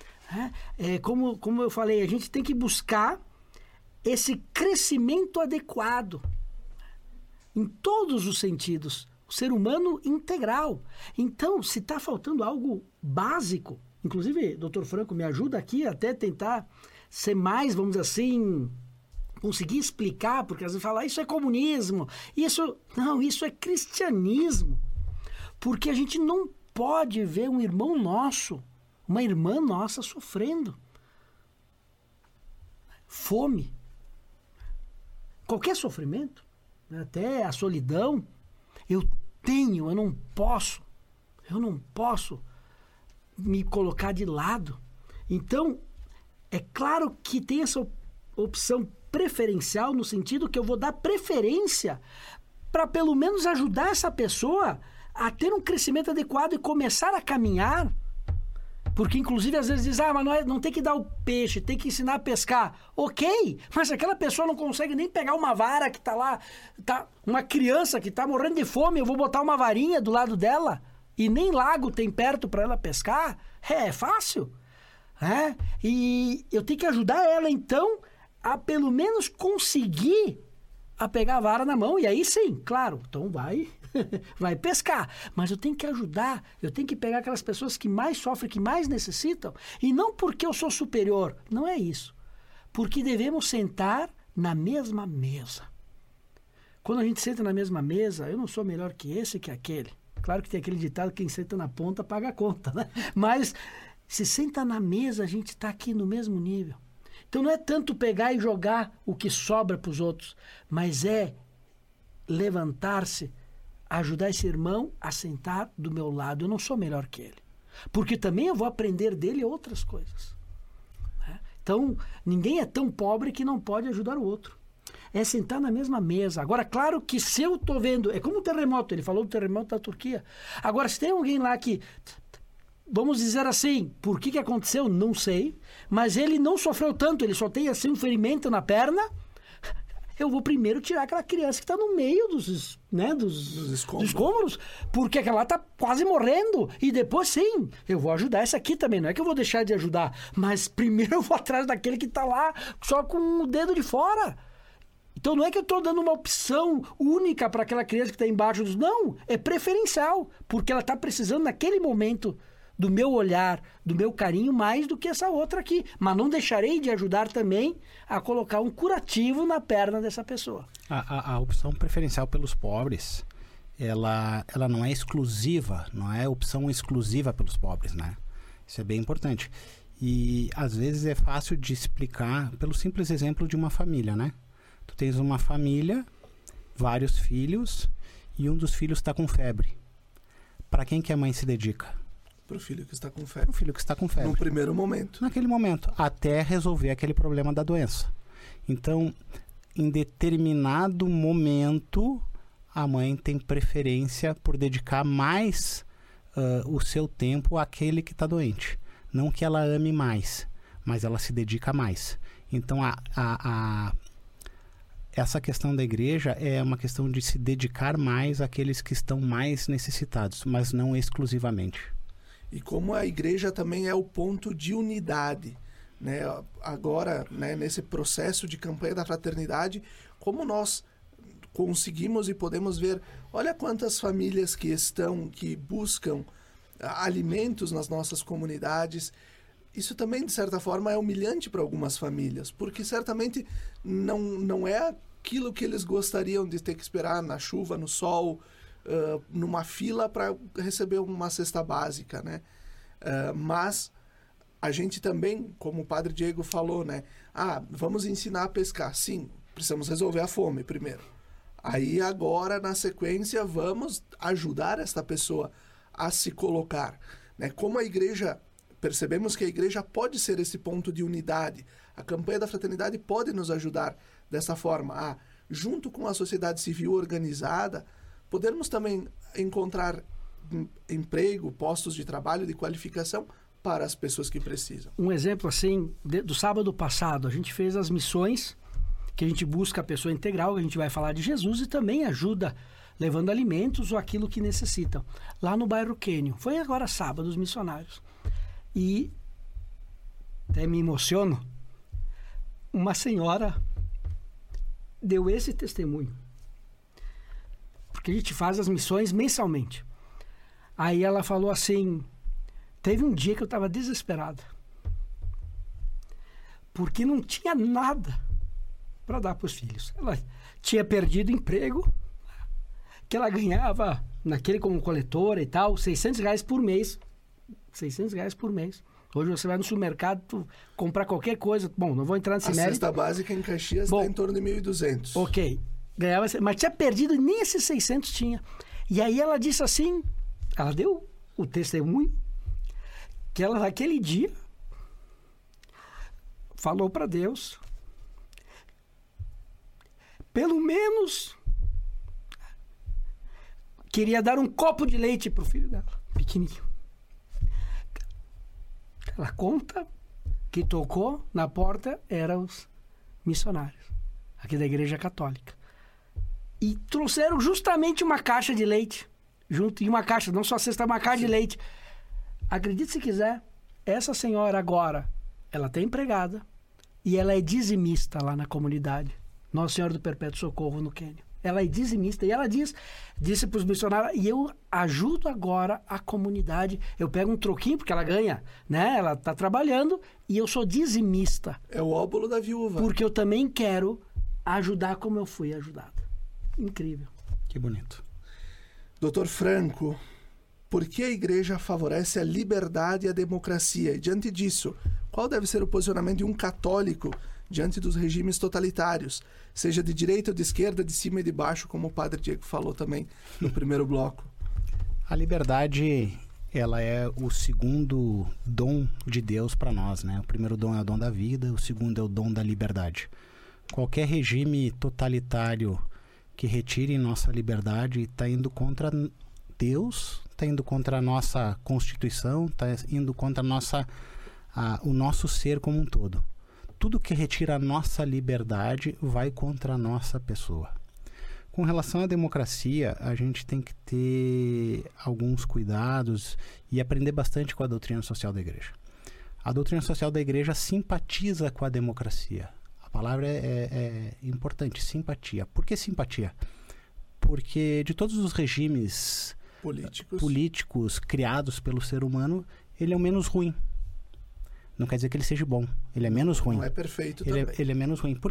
Como eu falei, a gente tem que buscar esse crescimento adequado em todos os sentidos. O ser humano integral. Então, se está faltando algo básico, inclusive, doutor Franco, me ajuda aqui até tentar ser mais, vamos dizer assim, conseguir explicar, porque às vezes fala, isso é comunismo, não, isso é cristianismo. Porque a gente não pode ver um irmão nosso, uma irmã nossa sofrendo. Fome. Qualquer sofrimento, até a solidão, eu não posso me colocar de lado. Então, é claro que tem essa opção preferencial no sentido que eu vou dar preferência para pelo menos ajudar essa pessoa a ter um crescimento adequado e começar a caminhar. Porque, inclusive, às vezes diz, mas não tem que dar o peixe, tem que ensinar a pescar. Ok, mas aquela pessoa não consegue nem pegar uma vara que está lá, uma criança que está morrendo de fome, eu vou botar uma varinha do lado dela e nem lago tem perto para ela pescar? É fácil. E eu tenho que ajudar ela, então, a pelo menos conseguir a pegar a vara na mão. E aí sim, claro, então vai pescar, mas eu tenho que ajudar, eu tenho que pegar aquelas pessoas que mais sofrem, que mais necessitam, e não porque eu sou superior, não é isso, porque devemos sentar na mesma mesa. Quando a gente senta na mesma mesa, eu não sou melhor que esse, que aquele. Claro que tem aquele ditado, quem senta na ponta paga a conta, né? Mas se senta na mesa, a gente está aqui no mesmo nível. Então não é tanto pegar e jogar o que sobra para os outros, mas é levantar-se, ajudar esse irmão a sentar do meu lado. Eu não sou melhor que ele, porque também eu vou aprender dele outras coisas. Então, ninguém é tão pobre que não pode ajudar o outro. É sentar na mesma mesa. Agora, claro que se eu estou vendo... É como o terremoto. Ele falou do terremoto da Turquia. Agora, se tem alguém lá que... Vamos dizer assim, por que aconteceu? Não sei. Mas ele não sofreu tanto. Ele só tem assim um ferimento na perna. Eu vou primeiro tirar aquela criança que está no meio dos escombros, porque aquela lá está quase morrendo. E depois, sim, eu vou ajudar essa aqui também. Não é que eu vou deixar de ajudar, mas primeiro eu vou atrás daquele que está lá só com o dedo de fora. Então não é que eu estou dando uma opção única para aquela criança que está embaixo dos... Não, é preferencial, porque ela está precisando naquele momento do meu olhar, do meu carinho, mais do que essa outra aqui. Mas não deixarei de ajudar também a colocar um curativo na perna dessa pessoa. A opção preferencial pelos pobres, ela não é exclusiva, não é opção exclusiva pelos pobres, né? Isso é bem importante. E às vezes é fácil de explicar pelo simples exemplo de uma família, né? Tu tens uma família, vários filhos, e um dos filhos está com febre. Para quem que a mãe se dedica? Para o filho que está com febre. O filho que está com febre. No primeiro momento. Naquele momento, até resolver aquele problema da doença. Então, em determinado momento, a mãe tem preferência por dedicar mais o seu tempo àquele que está doente. Não que ela ame mais, mas ela se dedica mais. Então, essa questão da igreja é uma questão de se dedicar mais àqueles que estão mais necessitados, mas não exclusivamente. E como a igreja também é o ponto de unidade, né? Agora, né, nesse processo de campanha da fraternidade, como nós conseguimos e podemos ver, olha quantas famílias que buscam alimentos nas nossas comunidades. Isso também, de certa forma, é humilhante para algumas famílias, porque certamente não é aquilo que eles gostariam de ter que esperar na chuva, no sol, numa fila para receber uma cesta básica, né? Mas a gente também, como o Padre Diego falou, né? Vamos ensinar a pescar. Sim, precisamos resolver a fome primeiro. Aí agora, na sequência, vamos ajudar esta pessoa a se colocar, né? Como a igreja, percebemos que a igreja pode ser esse ponto de unidade. A campanha da fraternidade pode nos ajudar dessa forma, junto com a sociedade civil organizada, podermos também encontrar emprego, postos de trabalho, de qualificação para as pessoas que precisam. Um exemplo assim, do sábado passado, a gente fez as missões, que a gente busca a pessoa integral, que a gente vai falar de Jesus e também ajuda levando alimentos ou aquilo que necessitam. Lá no bairro Quênio. Foi agora sábado, os missionários. E até me emociono, uma senhora deu esse testemunho. Porque a gente faz as missões mensalmente. Aí ela falou assim, teve um dia que eu estava desesperada. Porque não tinha nada para dar para os filhos. Ela tinha perdido emprego, que ela ganhava, naquele como coletora e tal, R$600 por mês. R$600 por mês. Hoje você vai no supermercado comprar qualquer coisa. Bom, não vou entrar nesse mérito. A cesta básica em Caxias está em torno de 1.200. Ok. Ganhava, mas tinha perdido e nem esses 600 tinha. E aí ela disse assim, ela deu o testemunho, que ela naquele dia falou para Deus, pelo menos queria dar um copo de leite para o filho dela, pequenininho. Ela conta que tocou na porta eram os missionários, aqui da Igreja Católica. E trouxeram justamente uma caixa de leite, junto, e uma caixa, não só a cesta, uma caixa de leite. Acredite se quiser, essa senhora agora, ela está empregada e ela é dizimista lá na comunidade, Nossa Senhora do Perpétuo Socorro no Quênia. Ela é dizimista e ela disse para os missionários, e eu ajudo agora a comunidade, eu pego um troquinho, porque ela ganha, né? Ela está trabalhando e eu sou dizimista. É o óbolo da viúva. Porque eu também quero ajudar como eu fui ajudada. Incrível. Que bonito. Doutor Franco, Por que a Igreja favorece a liberdade e a democracia? E diante disso, qual deve ser o posicionamento de um católico diante dos regimes totalitários, seja de direita ou de esquerda, de cima e de baixo, como o Padre Diego falou também no primeiro bloco? A liberdade, ela é o segundo dom de Deus para nós, né? O primeiro dom é o dom da vida, o segundo é o dom da liberdade. Qualquer regime totalitário que retire nossa liberdade está indo contra Deus, está indo contra a nossa Constituição, está indo contra o nosso ser como um todo. Tudo que retira a nossa liberdade vai contra a nossa pessoa. Com relação à democracia, a gente tem que ter alguns cuidados e aprender bastante com a doutrina social da Igreja. A doutrina social da Igreja simpatiza com a democracia. A palavra é importante, simpatia. Por que simpatia? Porque de todos os regimes políticos criados pelo ser humano, ele é o menos ruim. Não quer dizer que ele seja bom. Ele é menos ruim. Não é perfeito também. Ele é menos ruim.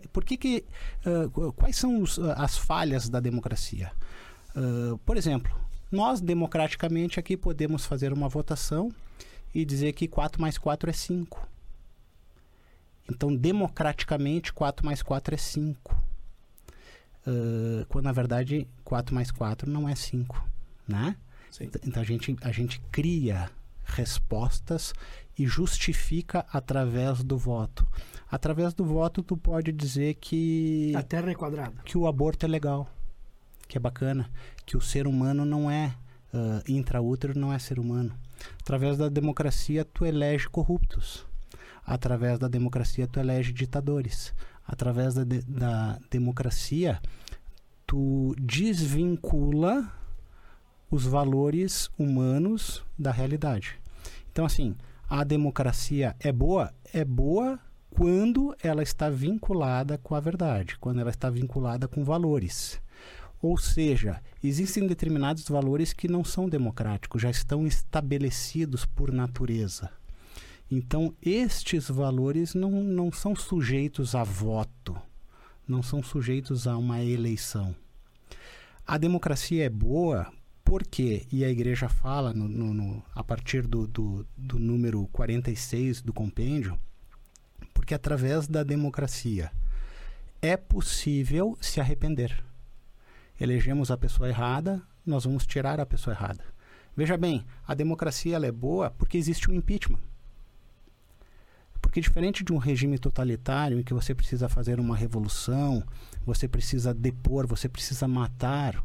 Quais são as falhas da democracia? Por exemplo, nós democraticamente aqui podemos fazer uma votação e dizer que 4 mais 4 é 5. Então, democraticamente, 4 mais 4 é 5. Quando, na verdade, 4 mais 4 não é 5. Né? Sim. Então, a gente cria respostas e justifica através do voto. Através do voto, tu pode dizer que a Terra é quadrada, que o aborto é legal, que é bacana, que o ser humano não é intraútero, não é ser humano. Através da democracia, tu elege corruptos. Através da democracia, tu elege ditadores. Através da democracia, tu desvincula os valores humanos da realidade. Então, assim, a democracia é boa quando ela está vinculada com a verdade, quando ela está vinculada com valores. Ou seja, existem determinados valores que não são democráticos, já estão estabelecidos por natureza. Então, estes valores não são sujeitos a voto, não são sujeitos a uma eleição. A democracia é boa porque, e a Igreja fala a partir do número 46 do compêndio, porque através da democracia é possível se arrepender. Elegemos a pessoa errada, nós vamos tirar a pessoa errada. Veja bem, a democracia ela é boa porque existe um impeachment. Porque diferente de um regime totalitário em que você precisa fazer uma revolução, você precisa depor, você precisa matar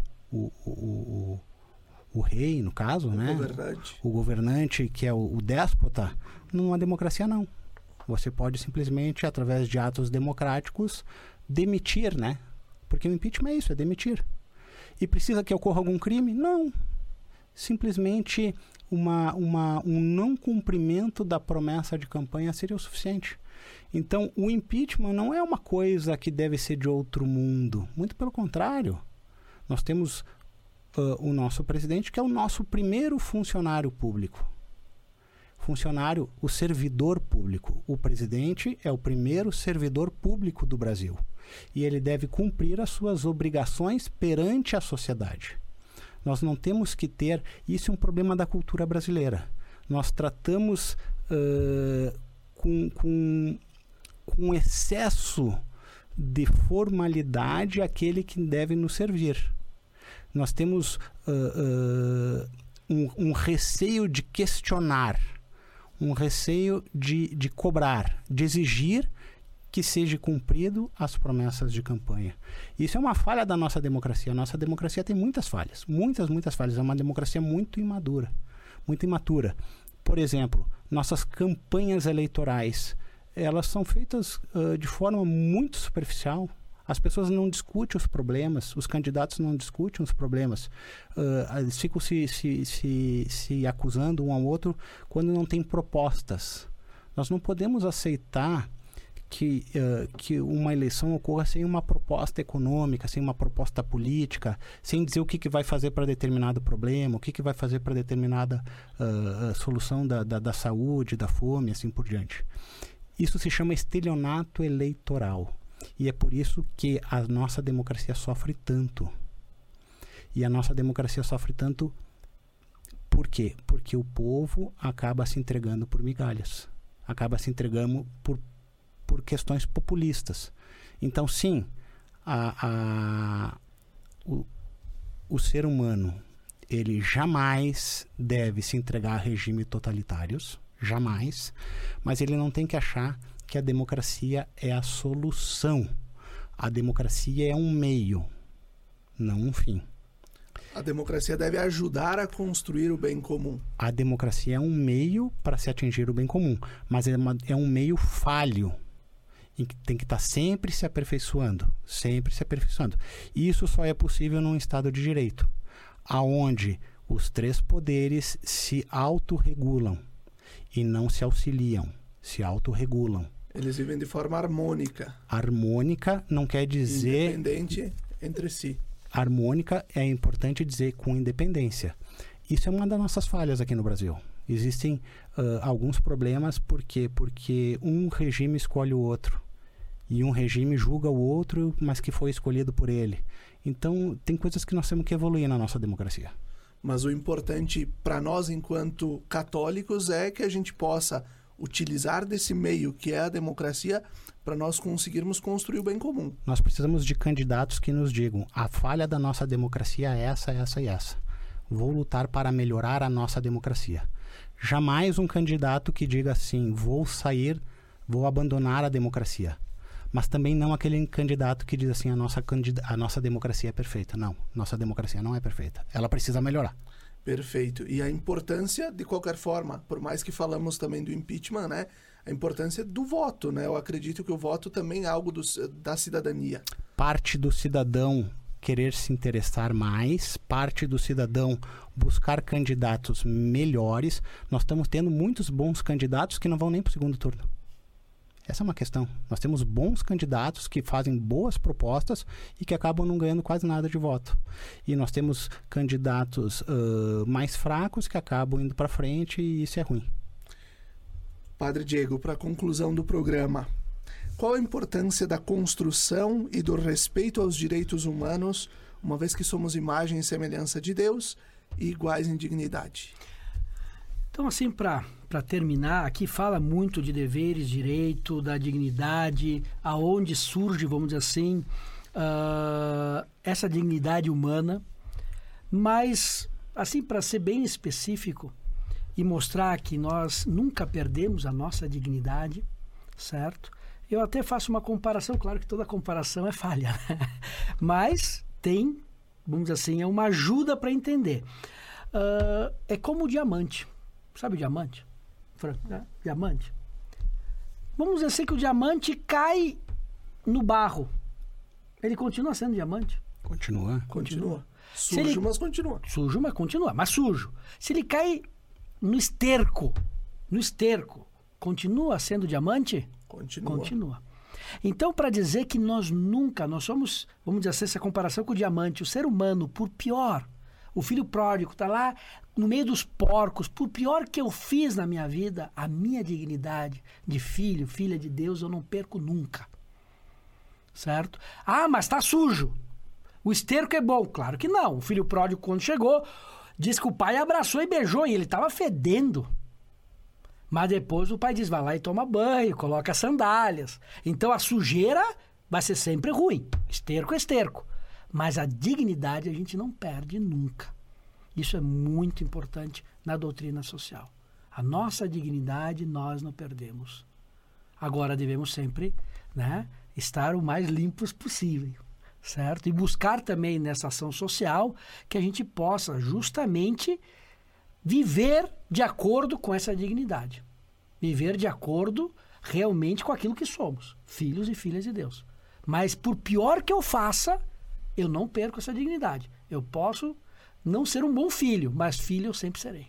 o rei, no caso, né? O governante, que é o déspota, numa democracia não. Você pode simplesmente, através de atos democráticos, demitir, né? Porque o impeachment é isso, é demitir. E precisa que ocorra algum crime? Não. Simplesmente um não cumprimento da promessa de campanha seria o suficiente. Então, o impeachment não é uma coisa que deve ser de outro mundo. Muito pelo contrário. Nós temos o nosso presidente, que é o nosso primeiro funcionário público. O servidor público. O presidente é o primeiro servidor público do Brasil. E ele deve cumprir as suas obrigações perante a sociedade. Nós não temos que ter... Isso é um problema da cultura brasileira. Nós tratamos com excesso de formalidade aquele que deve nos servir. Nós temos um receio de questionar, um receio de cobrar, de exigir que seja cumprido as promessas de campanha. Isso é uma falha da nossa democracia. A nossa democracia tem muitas falhas, muitas falhas. É uma democracia muito imatura. Por exemplo, nossas campanhas eleitorais, elas são feitas de forma muito superficial. As pessoas não discutem os problemas, os candidatos não discutem os problemas. Eles ficam se acusando um ao outro quando não tem propostas. Nós não podemos aceitar que uma eleição ocorra sem uma proposta econômica, sem uma proposta política, sem dizer o que vai fazer para determinado problema, o que vai fazer para determinada solução da saúde, da fome, assim por diante. Isso se chama estelionato eleitoral. E é por isso que a nossa democracia sofre tanto. E a nossa democracia sofre tanto Por quê? Porque o povo acaba se entregando por migalhas. Acaba se entregando por questões populistas. Então, sim, o ser humano, ele jamais deve se entregar a regimes totalitários, jamais, mas ele não tem que achar que a democracia é a solução. A democracia é um meio, não um fim. A democracia deve ajudar a construir o bem comum. A democracia é um meio para se atingir o bem comum, mas é um meio falho, em que tem que estar sempre se aperfeiçoando, sempre se aperfeiçoando. E isso só é possível num Estado de Direito, aonde os três poderes se autorregulam e não se auxiliam, se autorregulam. Eles vivem de forma harmônica. Harmônica não quer dizer... Independente entre si. Harmônica é importante dizer com independência. Isso é uma das nossas falhas aqui no Brasil. Existem alguns problemas porque um regime escolhe o outro e um regime julga o outro, mas que foi escolhido por ele. Então, tem coisas que nós temos que evoluir na nossa democracia. Mas o importante para nós, enquanto católicos, é que a gente possa utilizar desse meio que é a democracia para nós conseguirmos construir o bem comum. Nós precisamos de candidatos que nos digam: a falha da nossa democracia é essa, essa e essa. Vou lutar para melhorar a nossa democracia. Jamais um candidato que diga assim: vou sair, vou abandonar a democracia. Mas também não aquele candidato que diz assim: a nossa democracia é perfeita. Não, nossa democracia não é perfeita. Ela precisa melhorar. Perfeito. E a importância, de qualquer forma, por mais que falamos também do impeachment, né? A importância do voto, né? Eu acredito que o voto também é algo da cidadania. Parte do cidadão querer se interessar mais, parte do cidadão buscar candidatos melhores. Nós estamos tendo muitos bons candidatos que não vão nem para o segundo turno. Essa é uma questão. Nós temos bons candidatos que fazem boas propostas e que acabam não ganhando quase nada de voto. E nós temos candidatos mais fracos que acabam indo para frente e isso é ruim. Padre Diego, para a conclusão do programa, qual a importância da construção e do respeito aos direitos humanos, uma vez que somos imagem e semelhança de Deus e iguais em dignidade? Então, assim, para terminar, aqui fala muito de deveres, direito, da dignidade, aonde surge, vamos dizer assim, essa dignidade humana. Mas, assim, para ser bem específico e mostrar que nós nunca perdemos a nossa dignidade, certo? Eu até faço uma comparação, claro que toda comparação é falha, né? Mas tem, vamos dizer assim, é uma ajuda para entender. É como o diamante. Sabe o diamante? Diamante. Vamos dizer assim que o diamante cai no barro. Ele continua sendo diamante? Continua. Sujo, mas continua. Sujo, mas continua. Mas sujo. Se ele cai no esterco, continua sendo diamante? Continua. Então, para dizer que nós somos, vamos dizer assim, essa comparação com o diamante, o ser humano, por pior, o filho pródigo está lá no meio dos porcos, por pior que eu fiz na minha vida, a minha dignidade de filho, filha de Deus, eu não perco nunca. Certo? Ah, mas está sujo. O esterco é bom. Claro que não. O filho pródigo, quando chegou, disse que o pai abraçou e beijou, e ele estava fedendo. Mas depois o pai diz: vai lá e toma banho, coloca sandálias. Então a sujeira vai ser sempre ruim. Esterco é esterco. Mas a dignidade a gente não perde nunca. Isso é muito importante na doutrina social. A nossa dignidade nós não perdemos. Agora devemos sempre, né, estar o mais limpos possível, certo? E buscar também nessa ação social que a gente possa justamente viver de acordo com essa dignidade. Viver de acordo realmente com aquilo que somos, filhos e filhas de Deus. Mas por pior que eu faça, eu não perco essa dignidade. Eu posso não ser um bom filho, mas filho eu sempre serei.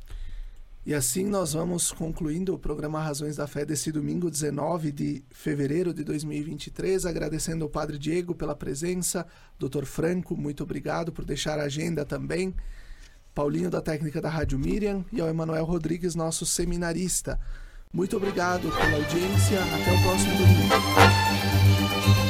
E assim nós vamos concluindo o programa Razões da Fé desse domingo, 19 de fevereiro de 2023, agradecendo ao Padre Diego pela presença, Dr. Franco, muito obrigado por deixar a agenda também, Paulinho da técnica da Rádio Miriam e ao Emanuel Rodrigues, nosso seminarista. Muito obrigado pela audiência, até o próximo domingo.